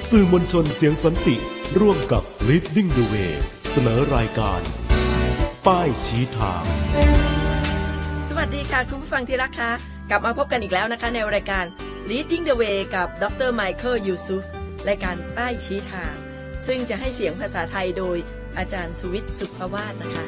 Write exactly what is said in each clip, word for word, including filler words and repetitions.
สื่อมวลชนเสียงสันติร่วมกับ Leading the Way เสนอรายการป้ายชี้ทางสวัสดีค่ะคุณผู้ฟังที่รักค่ะกลับมาพบกันอีกแล้วนะคะในรายการ Leading the Way กับดรไมเคิลยูซุฟรายการป้ายชี้ทางซึ่งจะให้เสียงภาษาไทยโดยอาจารย์สุวิทย์สุภวาสนะคะ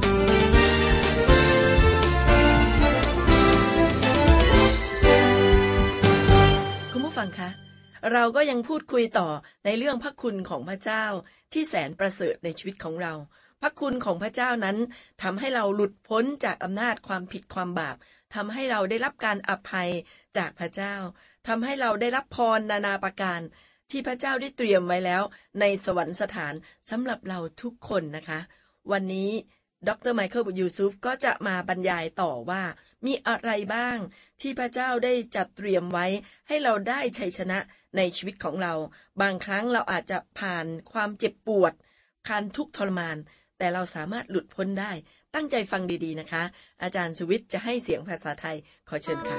คุณผู้ฟังคะเราก็ยังพูดคุยต่อในเรื่องพระคุณของพระเจ้าที่แสนประเสริฐในชีวิตของเราพระคุณของพระเจ้านั้นทำให้เราหลุดพ้นจากอำนาจความผิดความบาปทำให้เราได้รับการอภัยจากพระเจ้าทำให้เราได้รับพรนานาประการที่พระเจ้าได้เตรียมไว้แล้วในสวรรคสถานสำหรับเราทุกคนนะคะวันนี้ดรไมเคิลยูซุฟก็จะมาบรรยายต่อว่ามีอะไรบ้างที่พระเจ้าได้จัดเตรียมไว้ให้เราได้ชัยชนะในชีวิตของเราบางครั้งเราอาจจะผ่านความเจ็บปวดการทุกข์ทรมานแต่เราสามารถหลุดพ้นได้ตั้งใจฟังดีๆนะคะอาจารย์สุวิทย์จะให้เสียงภาษาไทยขอเชิญค่ะ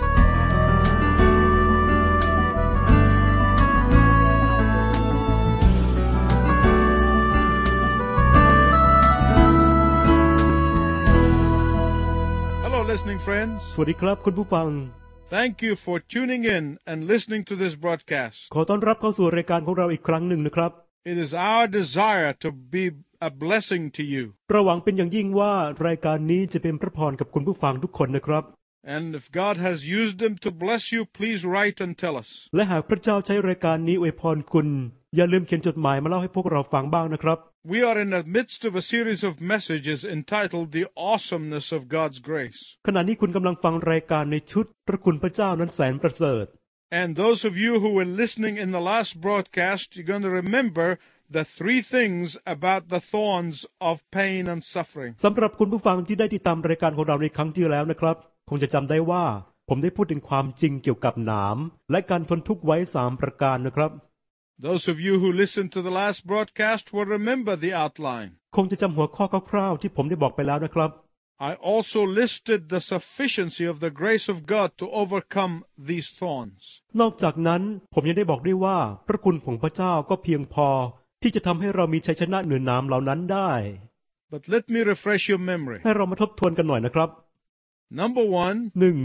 Hello listening friends สวัสดีครับคุณผู้ฟัง Thank you for tuning in and listening to this broadcast ขอต้อนรับเข้าสู่รายการของเราอีกครั้งหนึ่งนะครับ It is our desire to be a blessing to you เราหวังเป็นอย่างยิ่งว่ารายการนี้จะเป็นพระพรกับคุณผู้ฟังทุกคนนะครับ And if God has used them to bless you please write and tell us และหากพระเจ้าใช้รายการนี้อวยพรคุณอย่าลืมเขียนจดหมายมาเล่าให้พวกเราฟังบ้างนะครับ We are in the midst of a series of messages entitled The Awesomeness of God's Grace ขณะนี้คุณกำลังฟังรายการในชุดพระคุณพระเจ้านั้นแสนประเสริฐ And those of you who were listening in the last broadcast you're going to remember the three things about the thorns of pain and suffering สำหรับคุณผู้ฟังที่ได้ติดตามรายการของเราในครั้งที่แล้วนะครับคงจะจำได้ว่าผมได้พูดถึงความจริงเกี่ยวกับหนามและการทนทุกข์ไว้สามประการนะครับ Those of you who listened to the last broadcast will remember the outline คงจะจำหัวข้อคร่าวๆที่ผมได้บอกไปแล้วนะครับ I also listed the sufficiency of the grace of God to overcome these thorns นอกจากนั้นผมยังได้บอกด้วยว่าพระคุณของพระเจ้าก็เพียงพอที่จะทำให้เรามีชัยชนะเหนือหนามเหล่านั้นได้ But let me refresh your memory ให้เรามาทบทวนกันหน่อยนะครับ Number one หนึ่ง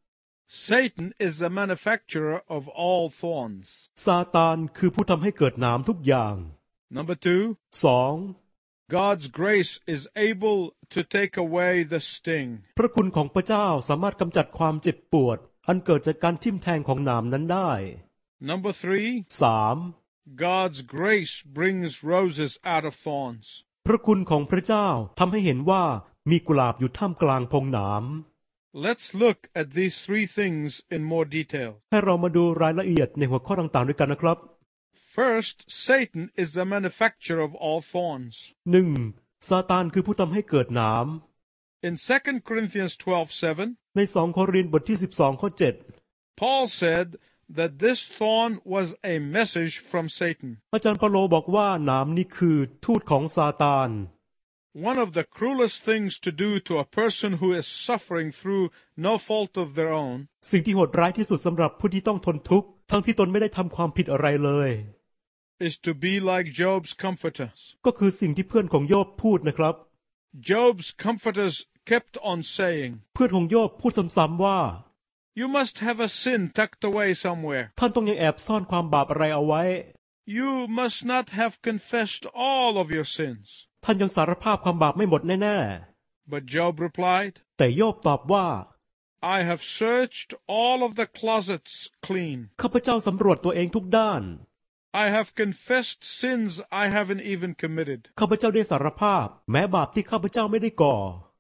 Satan is the manufacturer of all thorns ซาตานคือผู้ทำให้เกิดหนามทุกอย่าง Number two สอง God's grace is able to take away the sting พระคุณของพระเจ้าสามารถกำจัดความเจ็บปวดอันเกิดจากการทิ่มแทงของหนามนั้นได้ Number three สาม God's grace brings roses out of thorns พระคุณของพระเจ้าทำให้เห็นว่ามีกุหลาบอยู่ท่ามกลางพงหนาม Let's look at these three things in more detail ให้เรามาดูรายละเอียดในหัวข้อต่างๆด้วยกันนะครับ First, Satan is the manufacturer of all thorns หนึ่ง ซาตานคือผู้ทำให้เกิดหนาม In Second Corinthians twelve seven ในสองโครินธ์บทที่สิบสองข้อเจ็ด Paul said that this thorn was a message from Satan อาจารย์เปาโลบอกว่าหนามนี้คือทูตของซาตาน One of the cruelest things to do to a person who is suffering through no fault of their own สิ่งที่โหดร้ายที่สุดสำหรับผู้ที่ต้องทนทุกข์ทั้งที่ตนไม่ได้ทำความผิดอะไรเลย is to be like Job's comforters ก็คือสิ่งที่เพื่อนของโยบพูดนะครับ Job's comforters kept on saying เพื่อนของโยบพูดซ้ำๆว่า You must have a sin tucked away somewhere ท่านต้องยังแอบซ่อนความบาปอะไรเอาไว้ You must not have confessed all of your sins ท่านยังสารภาพความบาปไม่หมดแน่ๆ But Job replied แต่โยบตอบว่า I have searched all of the closets clean ข้าพเจ้าสำรวจตัวเองทุกด้าน I have confessed sins I haven't even committed ข้าพเจ้าได้สารภาพแม้บาปที่ข้าพเจ้าไม่ได้ก่อ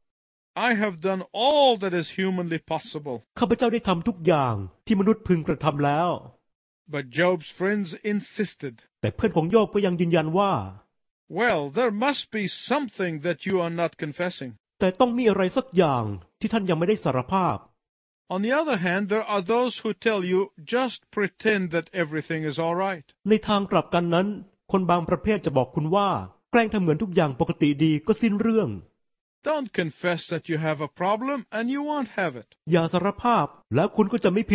I have done all that is humanly possible ข้าพเจ้าได้ทำทุกอย่างที่มนุษย์พึงกระทำแล้ว But Job's friends insisted แต่เพื่อนของโยบก็ยังยืนยันว่า Well there must be something that you are not confessing แต่ต้องมีอะไรสักอย่างที่ท่านยังไม่ได้สารภาพ On the other hand there are those who tell you just pretend that everything is all right ในทางกลับกันนั้นคนบางประเภทจะบอกคุณว่าแกล้งทำเหมือนทุกอย่างปกติดีก็สิ้นเรื่อง Don't confess that you have a problem and you won't have it อย่าสารภาพแล้วคุณก็จะไม่ผิด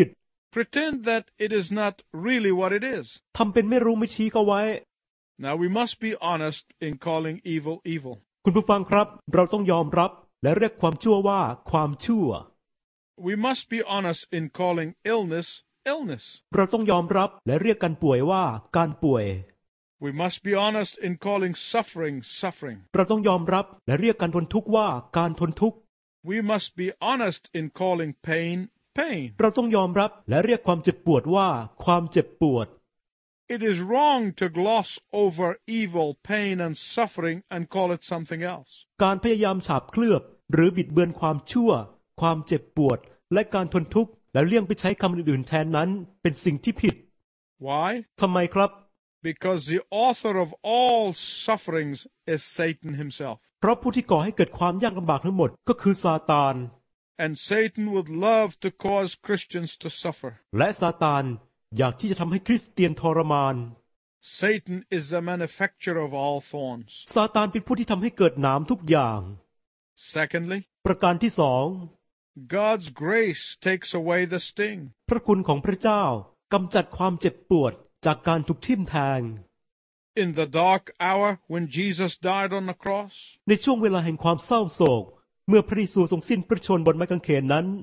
Pretend that it is not really what it is. ทำเป็นไม่รู้ไม่ชี้เขาไว้ Now we must be honest in calling evil evil. คุณผู้ฟังครับเราต้องยอมรับและเรียกความชั่วว่าความชั่ว We must be honest in calling illness illness. เราต้องยอมรับและเรียกการป่วยว่าการป่วย We must be honest in calling suffering suffering. เราต้องยอมรับและเรียกการทนทุกข์ว่าการทนทุกข์ We must be honest in calling pain pain. เราต้องยอมรับและเรียกความเจ็บปวดว่าความเจ็บปวด It is wrong to gloss over evil, pain and suffering and call it something else. การพยายามฉาบเคลือบหรือบิดเบือนความชั่วความเจ็บปวดและการทนทุกข์แล้วเลี่ยงไปใช้คำอื่นๆแทนนั้นเป็นสิ่งที่ผิด Why? ทำไมครับ Because the author of all sufferings is Satan himself. เพราะผู้ที่ก่อให้เกิดความยากลำบากทั้งหมดก็คือซาตาน And Satan would love to cause Christians to suffer. และซาตานอยากที่จะทำให้คริสเตียนทรมาน Satan is the manufacturer of all thorns. ซาตานเป็นผู้ที่ทำให้เกิดหนามทุกอย่าง Secondly, ประการที่สอง God's grace takes away the sting. พระคุณของพระเจ้ากำจัดความเจ็บปวดจากการถูกทิ่มแทง In the dark hour when Jesus died on the cross, ในช่วงเวลาแห่งความเศร้าโศกเมื่อพระเยซูทรงสิ้นพระชนม์บนไม้กางเขนนั้น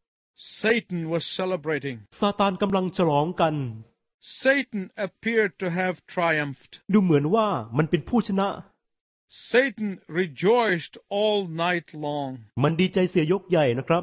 Satan was celebrating. ซาตานกำลังฉลองกัน Satan appeared to have triumphed. ดูเหมือนว่ามันเป็นผู้ชนะ Satan rejoiced all night long. มันดีใจเสียยกใหญ่นะครับ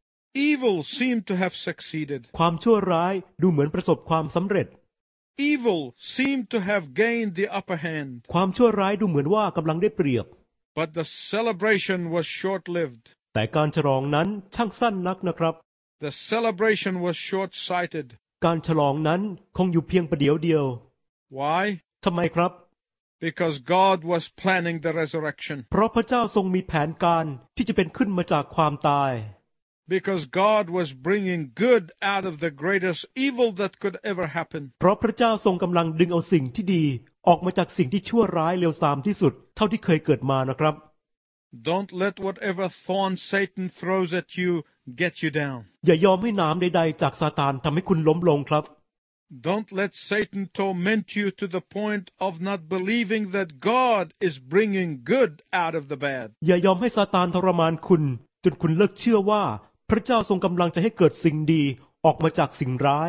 Evil seemed to have succeeded. ความชั่วร้ายดูเหมือนประสบความสำเร็จ Evil seemed to have gained the upper hand. ความชั่วร้ายดูเหมือนว่ากำลังได้เปรียบ But the celebration was short-lived. แต่การฉลองนั้นช่างสั้นนักนะครับ The celebration was short-sighted. การฉลองนั้นคงอยู่เพียงประเดี๋ยวเดียว Why? ทำไมครับ Because God was planning the resurrection. เพราะพระเจ้าทรงมีแผนการที่จะเป็นขึ้นมาจากความตาย Because God was bringing good out of the greatest evil that could ever happen. เพราะพระเจ้าทรงกำลังดึงเอาสิ่งที่ดีออกมาจากสิ่งที่ชั่วร้ายเลวทรามที่สุดเท่าที่เคยเกิดมานะครับ Don't let whatever thorn Satan throws at you get you down. อย่ายอมให้หนามใดๆจากซาตานทำให้คุณล้มลงครับ Don't let Satan torment you to the point of not believing that God is bringing good out of the bad. อย่ายอมให้ซาตานทรมานคุณจนคุณเลิกเชื่อว่าพระเจ้าทรงกำลังจะให้เกิดสิ่งดีออกมาจากสิ่งร้าย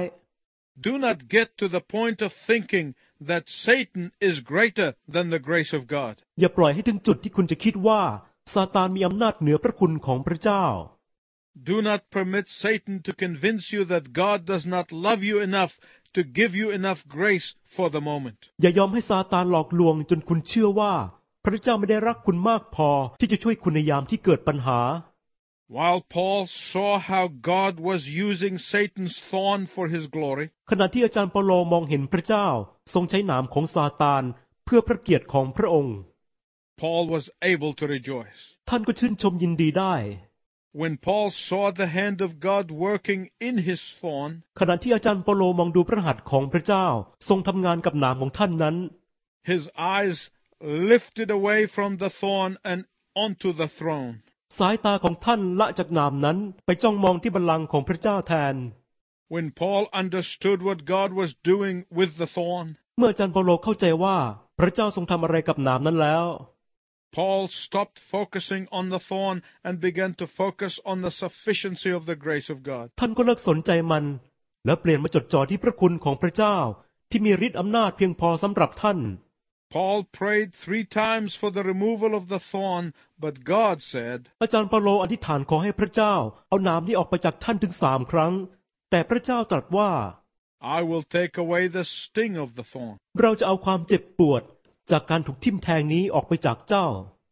Do not get to the point of thinking that Satan is greater than the grace of God. อย่าปล่อยให้ถึงจุดที่คุณจะคิดว่าซาตานมีอำนาจเหนือพระคุณของพระเจ้า Do not permit Satan to convince you that God does not love you enough to give you enough grace for the moment. อย่ายอมให้ซาตานหลอกลวงจนคุณเชื่อว่าพระเจ้าไม่ได้รักคุณมากพอที่จะช่วยคุณในยามที่เกิดปัญหา While Paul saw how God was using Satan's thorn for his glory, ขณะที่อาจารย์เปาโลมองเห็นพระเจ้าทรงใช้หนามของซาตานเพื่อพระเกียรติของพระองค์ Paul was able to rejoice. ท่านก็ชื่นชมยินดีได้ When Paul saw the hand of God working in his thorn, ขณะที่อาจารย์เปาโลมองดูพระหัตถ์ของพระเจ้าทรงทำงานกับหนามของท่านนั้น his eyes lifted away from the thorn and onto the throne. สายตาของท่านละจากหนามนั้นไปจ้องมองที่บัลลังก์ของพระเจ้าแทน When Paul understood what God was doing with the thorn, เมื่ออาจารย์เปาโลเข้าใจว่าพระเจ้าทรงทำอะไรกับหนามนั้นแล้ว Paul stopped focusing on the thorn and began to focus on the sufficiency of the grace of God. ท่านก็เลิกสนใจมันและเปลี่ยนมาจดจ่อที่พระคุณของพระเจ้าที่มีฤทธิ์อำนาจเพียงพอสำหรับท่าน Paul prayed three times for the removal of the thorn, but God said, อาจารย์เปาโลอธิษฐานขอให้พระเจ้าเอาหนามนี้ออกไปจากท่านถึงสามครั้งแต่พระเจ้าตรัสว่า I will take away the sting of the thorn. เราจะเอาความเจ็บปวดจากการถูกทิ่มแทงนี้ออกไปจากเจ้า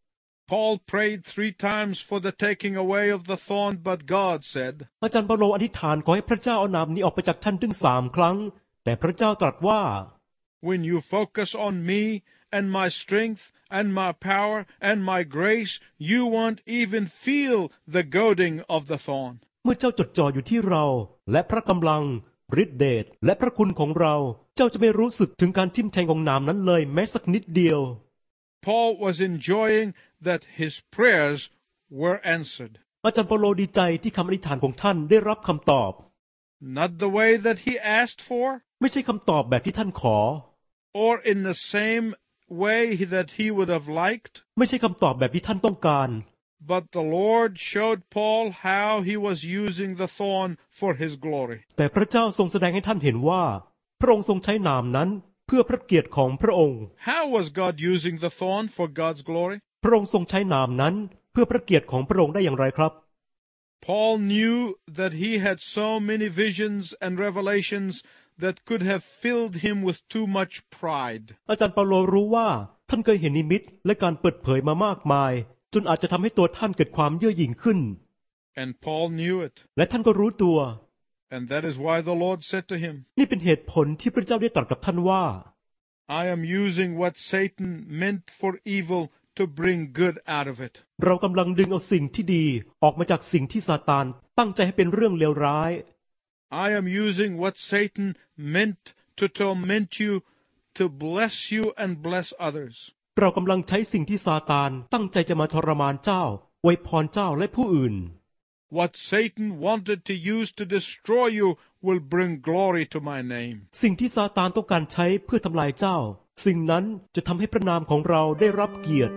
Paul prayed three times for the taking away of the thorn, but God said, อาจารย์เปาโลอธิษฐานขอให้พระเจ้าเอาหนามนี้ออกไปจากท่านถึงสามครั้งแต่พระเจ้าตรัสว่า When you focus on me and my strength and my power and my grace, you won't even feel the goading of the thorn. เมื่อเจ้าจดจ่ออยู่ที่เราและพระกำลังฤทธิเดชและพระคุณของเราเจ้าจะไม่รู้สึกถึงการทิ่มแทงของหนามนั้นเลยแม้สักนิดเดียว Paul was enjoying that his prayers were answered. อาจารย์เปาโลดีใจที่คำอธิษฐานของท่านได้รับคำตอบ not the way that he asked for, ไม่ใช่คำตอบแบบที่ท่านขอ or in the same way that he would have liked, ไม่ใช่คำตอบแบบที่ท่านต้องการ but the Lord showed Paul how he was using the thorn for his glory. แต่พระเจ้าทรงแสดงให้ท่านเห็นว่าพระองค์ทรงใช้หนามนั้นเพื่อพระเกียรติของพระองค์ How was God using the thorn for God's glory? พระองค์ทรงใช้หนามนั้นเพื่อพระเกียรติของพระองค์ได้อย่างไรครับ Paul knew that he had so many visions and revelations that could have filled him with too much pride. อาจารย์เปาโลรู้ว่าท่านเคยเห็นนิมิตและการเปิดเผยมามากมายจนอาจจะทำให้ตัวท่านเกิดความเย่อหยิ่งขึ้น And Paul knew it. และท่านก็รู้ตัว And that is why the Lord said to him, นี่เป็นเหตุผลที่พระเจ้าได้ตรัสกับท่านว่า I am using what Satan meant for evil to bring good out of it. เรากำลังดึงเอาสิ่งที่ดีออกมาจากสิ่งที่ซาตานตั้งใจให้เป็นเรื่องเลวร้าย I am using what Satan meant to torment you to bless you and bless others. เรากำลังใช้สิ่งที่ซาตานตั้งใจจะมาทรมานเจ้าอวยพรเจ้าและผู้อื่น What Satan wanted to use to destroy you will bring glory to my name. สิ่งที่ซาตานต้องการใช้เพื่อทำลายเจ้าสิ่งนั้นจะทำให้พระนามของเราได้รับเกียรติ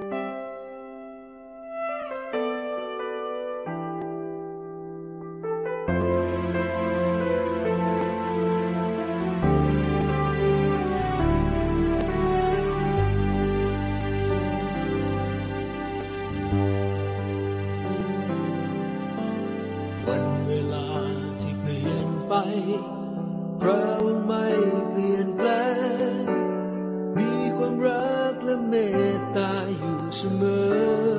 วันเวลาที่เปลี่ยนไปพระองค์ไม่เปลี่ยนแปลงมีความรักและเมตตาอยู่เสมอ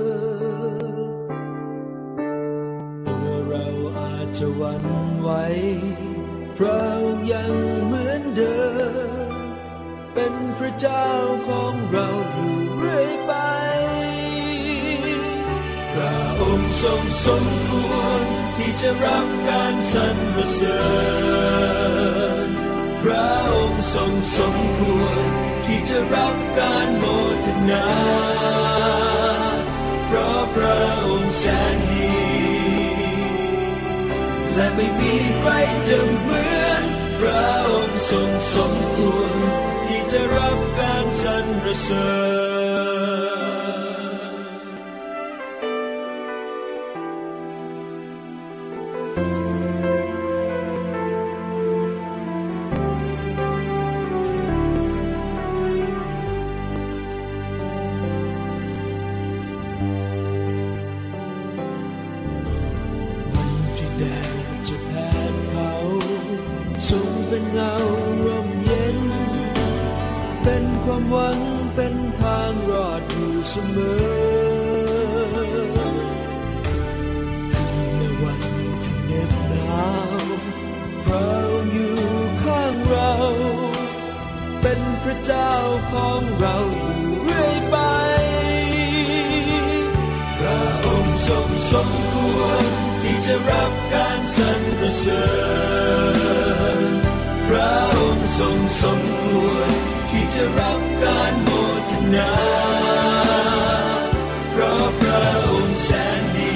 ตัวเราอาจจะหวั่นไหวพระองค์ยังเหมือนเดิมเป็นพระเจ้าของเราอยู่เรื่อยไปพระองค์ทรงสมควรที่จะรับการสรรเสริญพระองค์ทรงสมควรที่จะรับการโมทนาเพราะพระองค์แสนดีและไม่มีใครจะเหมือนพระองค์ทรงสมควรที่จะรับการสรรเสริญเป็นความหวังเป็นทางรอดอยู่เสมอในวันที่เหน็บหนาวพระองค์อยู่ข้างเราเป็นพระเจ้าของเราอยู่เรื่อยไปพระองค์ทรงสมควรที่จะรับการสรรเสริญพระองค์ทรงสมควรที่จะรับการโมทนาเพราะพระองค์แสนดี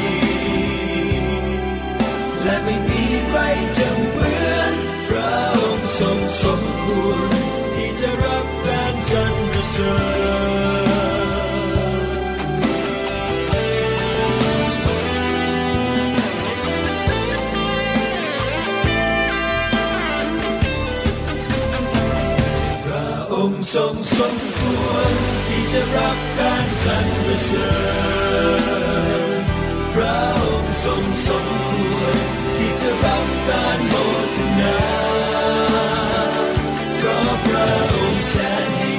และไม่มีใครจะเหมือนพระองค์ทรงสมควรที่จะรับการสรรเสริญทรงสมควรที่จะรับการสรรเสริญพระองค์ทรงสมควรที่จะรับการโมทนาเพราะพระองค์แสนดี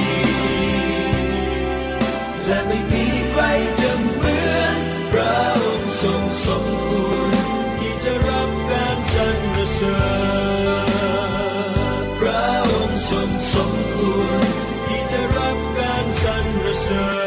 และไม่มีใครจะเหมือนพระองค์ทรงสมควรที่จะรับการสรรเสริญพระองค์ทรงสมควรจะรับการสรรเสริญ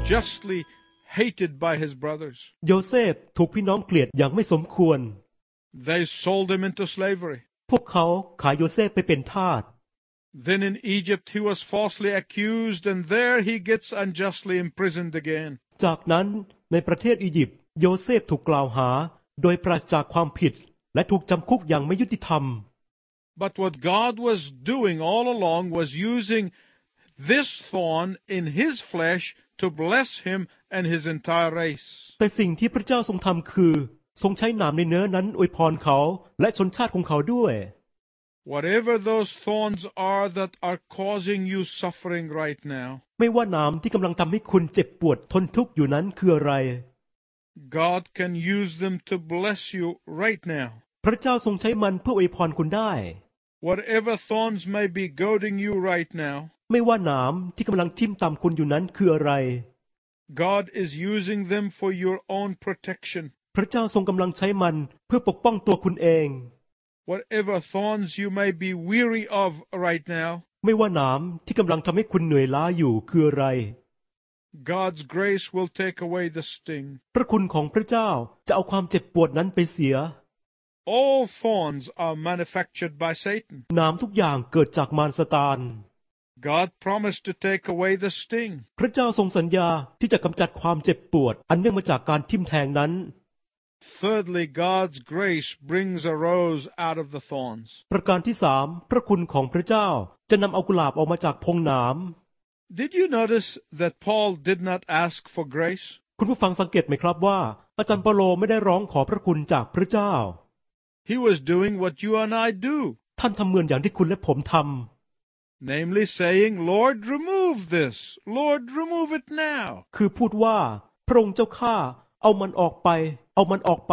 unjustly hated by his brothers. โยเซฟถูกพี่น้องเกลียดอย่างไม่สมควร They sold him into slavery. พวกเขาขายโยเซฟไปเป็นทาส Then in Egypt he was falsely accused, and there he gets unjustly imprisoned again. จากนั้นในประเทศอียิปต์โยเซฟถูกกล่าวหาโดยปราศจากความผิดและถูกจำคุกอย่างไม่ยุติธรรม But what God was doing all along was using this thorn in his flesh to bless him and his entire race. แต่สิ่งที่พระเจ้าทรงทำคือทรงใช้หนามในเนื้อนั้นอวยพรเขาและชนชาติของเขาด้วย Whatever those thorns are that are causing you suffering right now, ไม่ว่าหนามที่กำลังทำให้คุณเจ็บปวดทนทุกข์อยู่นั้นคืออะไร God can use them to bless you right now. พระเจ้าทรงใช้มันเพื่ออวยพรคุณได้ Whatever thorns may be goading you right now, ไม่ว่าหนามที่กำลังทิ่มตำคุณอยู่นั้นคืออะไร God is using them for your own protection. พระเจ้าทรงกำลังใช้มันเพื่อปกป้องตัวคุณเอง Whatever thorns you may be weary of right now, ไม่ว่าหนามที่กำลังทำให้คุณเหนื่อยล้าอยู่คืออะไร God's grace will take away the sting. พระคุณของพระเจ้าจะเอาความเจ็บปวดนั้นไปเสีย All thorns are manufactured by Satan. หนามทุกอย่างเกิดจากมารซาตาน God promised to take away the sting. พระเจ้าทรงสัญญาที่จะกำจัดความเจ็บปวดอันเนื่องมาจากการทิ่มแทงนั้น Thirdly, God's grace brings a rose out of the thorns. ประการที่สามพระคุณของพระเจ้าจะนำเอากุหลาบออกมาจากพงหนาม Did you notice that Paul did not ask for grace? คุณผู้ฟังสังเกตไหมครับว่าอาจารย์เปาโลไม่ได้ร้องขอพระคุณจากพระเจ้า He was doing what you and I do. ท่านทำเหมือนอย่างที่คุณและผมทำ Namely saying, Lord, remove this. Lord, remove it now. คือพูดว่าพระองค์เจ้าข้าเอามันออกไปเอามันออกไป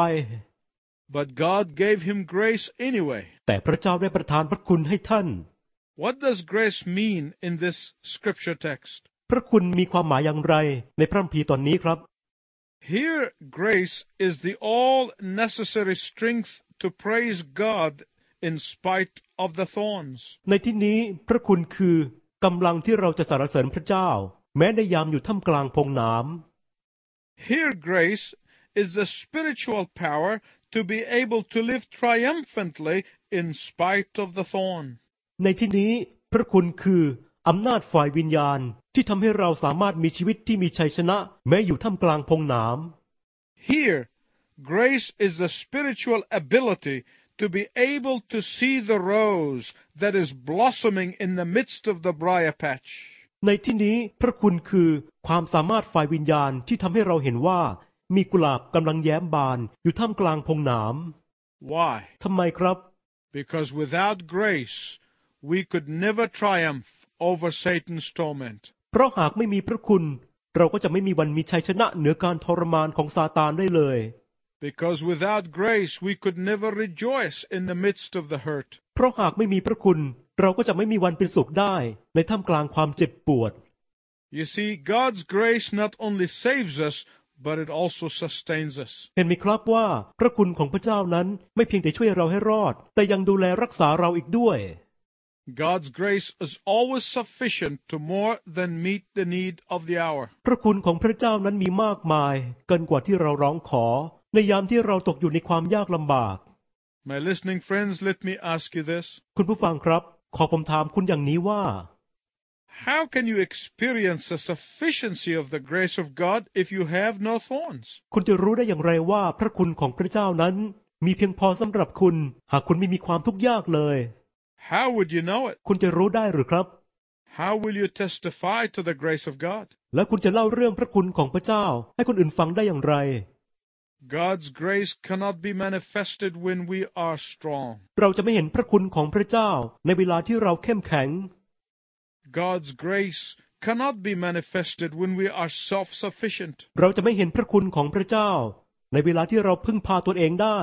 But God gave him grace anyway. แต่พระเจ้าได้ประทานพระคุณให้ท่าน What does grace mean in this scripture text? พระคุณมีความหมายอย่างไรในพระคัมภีร์ตอนนี้ครับ Here, grace is the all necessary strength to praise God in spite of the thorns. ในที่นี้พระคุณคือกำลังที่เราจะสรรเสริญพระเจ้าแม้ในยามอยู่ท่ามกลางพงหนาม Here, grace is the spiritual power to be able to live triumphantly in spite of the thorn. ในที่นี้พระคุณคืออำนาจฝ่ายวิญญาณที่ทำให้เราสามารถมีชีวิตที่มีชัยชนะแม้อยู่ท่ามกลางพงหนาม Here, grace is the spiritual ability to be able to see the rose that is blossoming in the midst of the briar patch. ในที่นี้พระคุณคือความสามารถฝ่ายวิญญาณที่ทำให้เราเห็นว่ามีกุหลาบกำลังแย้มบานอยู่ท่ามกลางพงหนาม Why? ทำไมครับ Because without grace, we could never triumph over Satan's torment. เพราะหากไม่มีพระคุณเราก็จะไม่มีวันมีชัยชนะเหนือการทรมานของซาตานได้เลย Because without grace, we could never rejoice in the midst of the hurt. เพราะหากไม่มีพระคุณเราก็จะไม่มีวันเป็นสุขได้ในท่ามกลางความเจ็บปวด You see, God's grace not only saves us, but it also sustains us. เห็นไหมครับว่าพระคุณของพระเจ้านั้นไม่เพียงแต่ช่วยเราให้รอดแต่ยังดูแลรักษาเราอีกด้วย God's grace is always sufficient to more than meet the need of the hour. พระคุณของพระเจ้านั้นมีมากมายเกินกว่าที่เราร้องขอในยามที่เราตกอยู่ในความยากลำบาก My listening friends, let me ask you this. คุณผู้ฟังครับขอผมถามคุณอย่างนี้ว่า How can you experience the sufficiency of the grace of God if you have no thorns? คุณจะรู้ได้อย่างไรว่าพระคุณของพระเจ้านั้นมีเพียงพอสำหรับคุณหากคุณไม่มีความทุกข์ยากเลย How would you know it? คุณจะรู้ได้หรือครับ How will you testify to the grace of God? และคุณจะเล่าเรื่องพระคุณของพระเจ้าให้คนอื่นฟังได้อย่างไร God's grace cannot be manifested when we are strong. เราจะไม่เห็นพระคุณของพระเจ้าในเวลาที่เราเข้มแข็ง God's grace cannot be manifested when we are self-sufficient. เราจะไม่เห็นพระคุณของพระเจ้าในเวลาที่เราพึ่งพาตนเองได้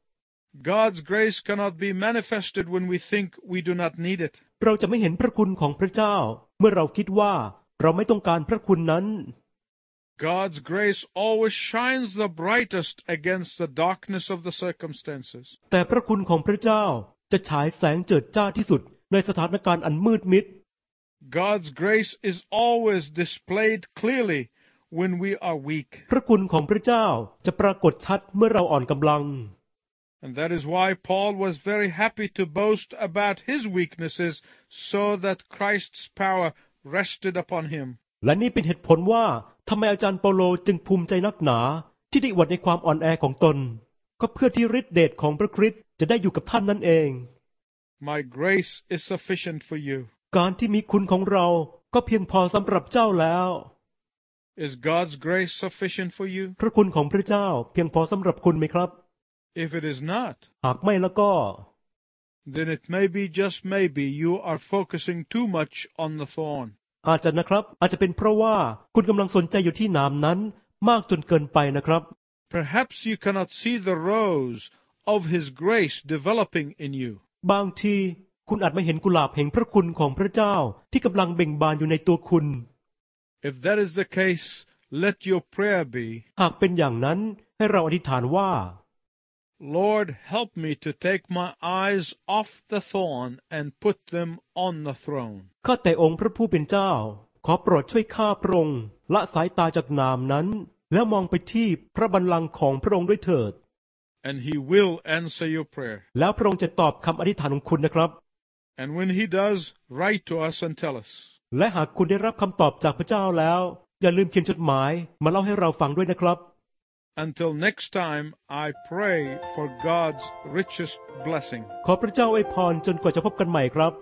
God's grace cannot be manifested when we think we do not need it. เราจะไม่เห็นพระคุณของพระเจ้าเมื่อเราคิดว่าเราไม่ต้องการพระคุณนั้น God's grace always shines the brightest against the darkness of the circumstances. แต่พระคุณของพระเจ้าจะฉายแสงเจิดจ้าที่สุดในสถานการณ์อันมืดมิด God's grace is always displayed clearly when we are weak. พระคุณของพระเจ้าจะปรากฏชัดเมื่อเราอ่อนกำลัง And that is why Paul was very happy to boast about his weaknesses so that Christ's power rested upon him. และนี่เป็นเหตุผลว่าทำไมอาจารย์เปาโลจึงภูมิใจนักหนาที่ได้อวดในความอ่อนแอของตนก็เพื่อที่ฤทธิเดชของพระคริสต์จะได้อยู่กับท่านนั่นเอง My grace is sufficient for you. การที่มีคุณของเราก็เพียงพอสำหรับเจ้าแล้ว Is God's grace sufficient for you? พระคุณของพระเจ้าเพียงพอสำหรับคุณไหมครับ If it is not, หากไม่แล้วก็ then it may be just maybe you are focusing too much on the thorn. อาจจะนะครับอาจจะเป็นเพราะว่าคุณกำลังสนใจอยู่ที่หนามนั้นมากจนเกินไปนะครับ Perhaps you cannot see the rose of His grace developing in you. บางทีคุณอาจไม่เห็นกุหลาบแห่งพระคุณของพระเจ้าที่กำลังเบ่งบานอยู่ในตัวคุณ If that is the case, let your prayer be, หากเป็นอย่างนั้นให้เราอธิษฐานว่า Lord, help me to take my eyes off the thorn and put them on the throne. ข้าแต่องค์พระผู้เป็นเจ้าขอโปรดช่วยข้าพระองค์ละสายตาจากนามนั้นแล้วมองไปที่พระบัลลังก์ของพระองค์ด้วยเถิด And He will answer your prayer. แล้วพระองค์จะตอบคำอธิษฐานของคุณนะครับ And when He does, write to us and tell us. และหากคุณได้รับคำตอบจากพระเจ้าแล้วอย่าลืมเขียนจดหมายมาเล่าให้เราฟังด้วยนะครับ Until next time, I pray for God's richest blessing. ขอพระเจ้าอวยพรจนกว่าจะพบกันใหม่ครับ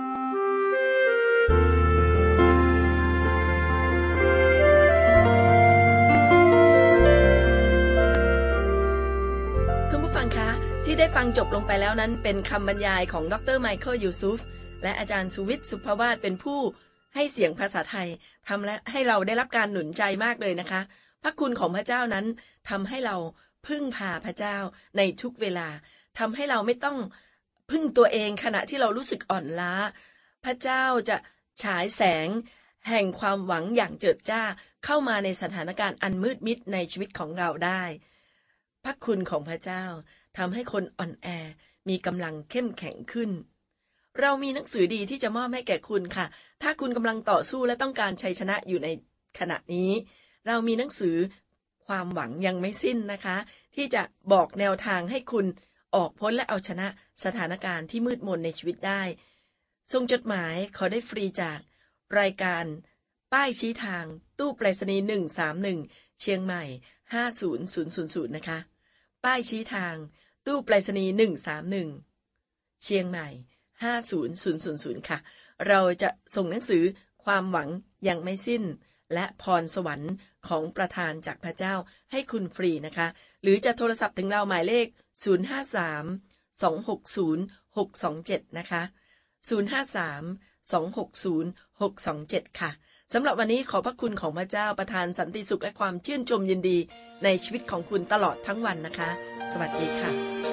ที่ได้ฟังจบลงไปแล้วนั้นเป็นคำบรรยายของดรไมเคิลยูซุฟและอาจารย์สุวิทย์สุภวาทเป็นผู้ให้เสียงภาษาไทยทำและให้เราได้รับการหนุนใจมากเลยนะคะพระคุณของพระเจ้านั้นทำให้เราพึ่งพาพระเจ้าในทุกเวลาทำให้เราไม่ต้องพึ่งตัวเองขณะที่เรารู้สึกอ่อนล้าพระเจ้าจะฉายแสงแห่งความหวังอย่างเจิดจ้าเข้ามาในสถานการณ์อันมืดมิดในชีวิตของเราได้พระคุณของพระเจ้าทำให้คนอ่อนแอมีกำลังเข้มแข็งขึ้นเรามีหนังสือดีที่จะมอบให้แก่คุณค่ะถ้าคุณกำลังต่อสู้และต้องการชัยชนะอยู่ในขณะนี้เรามีหนังสือความหวังยังไม่สิ้นนะคะที่จะบอกแนวทางให้คุณออกพ้นและเอาชนะสถานการณ์ที่มืดมนในชีวิตได้ส่งจดหมายขอได้ฟรีจากรายการป้ายชี้ทางตู้ไปรษณีย์หนึ่งสามหนึ่งเชียงใหม่ห้าศูนย์ศูนย์ศูนย์ศูนย์นะคะป้ายชี้ทางตู้ไปรษณีย์หนึ่งสามหนึ่งเชียงใหม่ห้าศูนย์ศูนย์ศูนย์ศูนย์ค่ะเราจะส่งหนังสือความหวังยังไม่สิ้นและพรสวรรค์ของประทานจากพระเจ้าให้คุณฟรีนะคะหรือจะโทรศัพท์ถึงเราหมายเลขศูนย์ ห้า สาม สอง หก ศูนย์ หก สอง เจ็ดนะคะศูนย์ ห้า สาม สอง หก ศูนย์ หก สอง เจ็ดค่ะสำหรับวันนี้ขอพระคุณของพระเจ้าประทานสันติสุขและความชื่นชมยินดีในชีวิตของคุณตลอดทั้งวันนะคะสวัสดีค่ะ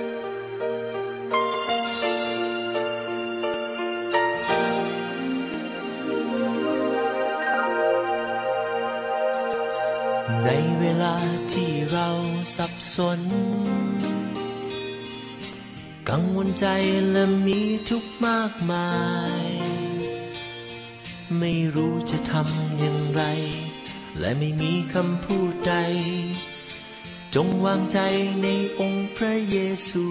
ในเวลาที่เราสับสนกังวลใจและมีทุกข์มากมายไม่รู้จะทำอย่างไรและไม่มีคำพูดใดจงวางใจในองค์พระเยซู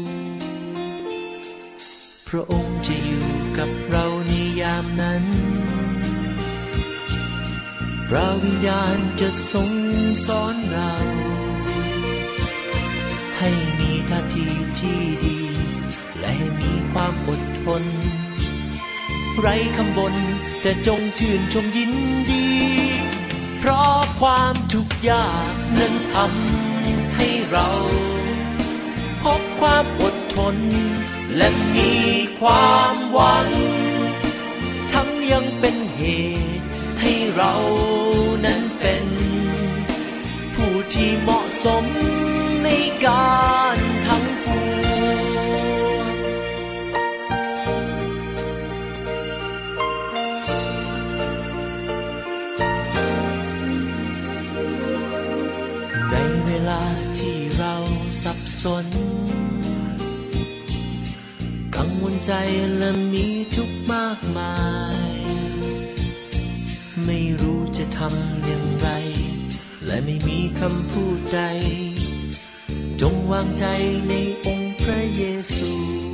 พระองค์จะอยู่กับเราในยามนั้นพระวิญญาณจะทรงสอนเราให้มีท่าทีที่ดีและให้มีความอดทนไร้คำบ่นแต่จงชื่นชมยินดีเพราะความทุกข์ยากนั้นทำให้เราพบความอดทนและมีความหวังทั้งยังเป็นเหตุให้เรานั้นเป็นผู้ที่เหมาะสมในการทั้งปวงในเวลาที่เราสับสนกังวลใจและมีทุกข์มากมายไม่รู้จะทำอย่างไรและไม่มีคำพูดใดจงวางใจในองค์พระเยซู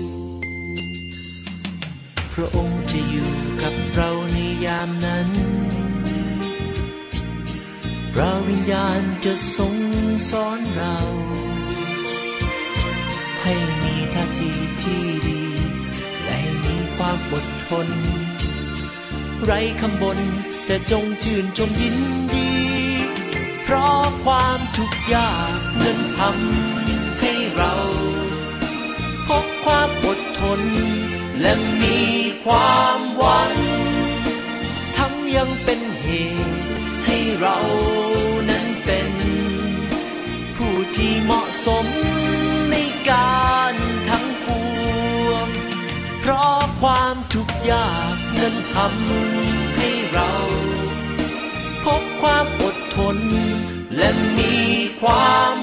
พระองค์จะอยู่กับเราในยามนั้นพระวิญญาณจะทรงสอนเราให้มีท่าทีที่ดีและให้มีความอดทนไร้คำบ่นแต่จงชื่นชมยินดีเพราะความทุกข์ยากนั้นทำให้เราพบความอดทนและมีความหวังทั้งยังเป็นเหตุให้เรานั้นเป็นผู้ที่เหมาะสมในการทั้งปวงเพราะความทุกข์ยากนั้นทำให้เราพบความอดทนและมีความ